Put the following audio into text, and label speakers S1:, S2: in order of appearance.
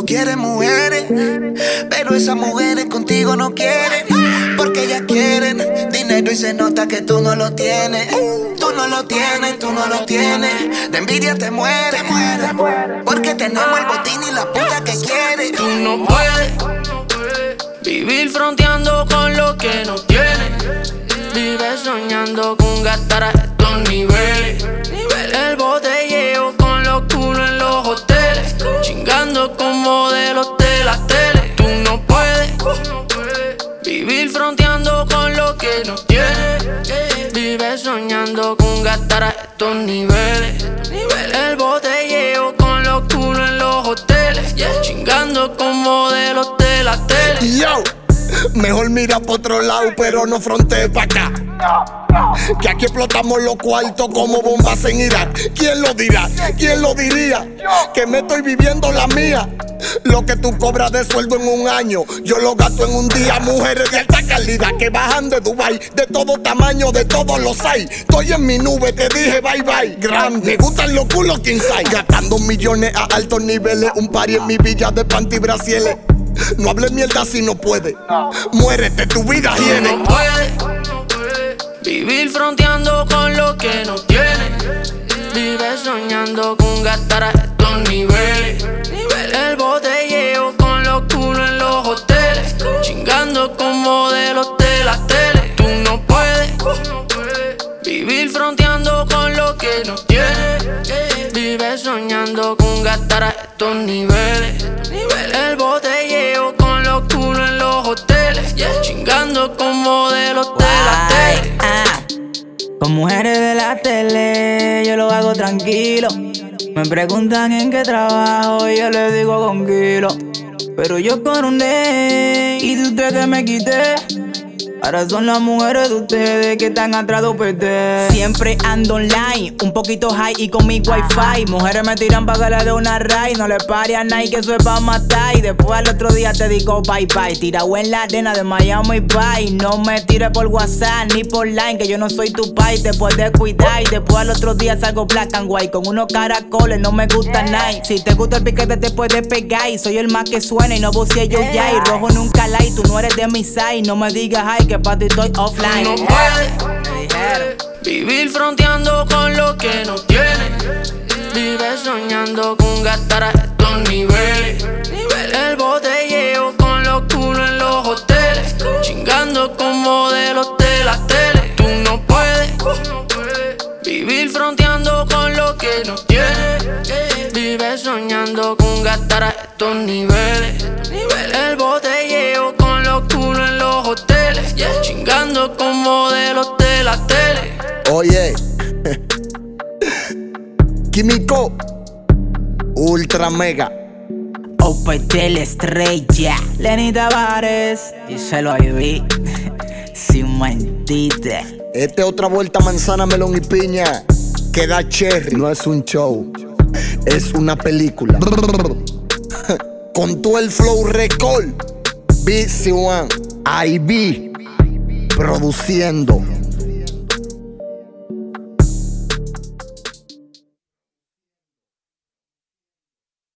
S1: Tú quieres mujeres, pero esas mujeres contigo no quieren, porque ellas quieren dinero y se nota que tú no lo tienes. Tú no lo tienes, tú no lo tienes. De envidia te mueres, porque tenemos el botín y la puta que quieres.
S2: Tú no puedes vivir fronteando con lo que no tienes. Vives soñando con gastar a estos niveles. El botelleo con los culos en los hoteles, chingando con modelos de las teles. Tú no puedes vivir fronteando con lo que no tienes. Vives soñando con gastar a estos niveles. El botelleo con los culos en los hoteles, chingando con modelos de las teles.
S3: Yo, mejor mira por otro lado, pero no frontees pa' acá. Que aquí explotamos los cuartos como bombas en Irak. ¿Quién lo dirá? ¿Quién lo diría? Que me estoy viviendo la mía. Lo que tú cobras de sueldo en un año, yo lo gasto en un día. Mujeres de alta calidad que bajan de Dubai, de todo tamaño, de todos los hay. Estoy en mi nube, te dije bye bye. Grande, me gustan los culos king size. Gastando millones a altos niveles. Un party en mi villa de panty brasieles. No hables mierda si no puedes. Muérete, tu vida hiede.
S2: Tú no puedes vivir fronteando con lo que no tienes. Vives soñando con gastar a estos niveles. El botelleo con los culos en los hoteles, chingando con modelos de las teles. Tú no puedes vivir fronteando con lo que no tienes. Vives soñando con gastar a estos niveles. El botelleo con los culos en los hoteles, chingando con modelos de las teles.
S4: Con mujeres de la tele yo lo hago tranquilo. Me preguntan en qué trabajo y yo les digo con kilo. Pero yo coroné y de ustedes me quité. Ahora son las mujeres de ustedes que están atrás de UPT. Siempre ando online, un poquito high y con mi wifi. Mujeres me tiran pa' que le dé una raid. No le pare a nadie que eso es pa' matar. Y después al otro día te digo bye bye. Tirado en la arena de Miami Bye. No me tires por WhatsApp ni por line, que yo no soy tu pai, te puedes cuidar. Y después al otro día salgo black and white con unos caracoles, no me gusta nada. Si te gusta el piquete te puedes pegar. Y soy el más que suena y no vocé yo ya. Y rojo nunca like, tú no eres de mi side. No me digas ay que pa' ti estoy offline.
S2: Tú no puedes vivir fronteando con lo que no tienes. Vives soñando con gastar a estos niveles. El botelleo con los culos en los hoteles, chingando con modelos de las teles. Tú no puedes vivir fronteando con lo que no tienes. Vives soñando con gastar a estos niveles. El botelleo con los culos en los hoteles, chingando con modelos de las teles.
S3: Oye, Químico, Ultra Mega,
S4: OPT la estrella, Lenny Tavares, díselo a Ivy, sin mentita.
S3: Esta es otra vuelta manzana, melón y piña. Que da cherry. No es un show, es una película. Con todo el flow record, BC1, IB, produciendo.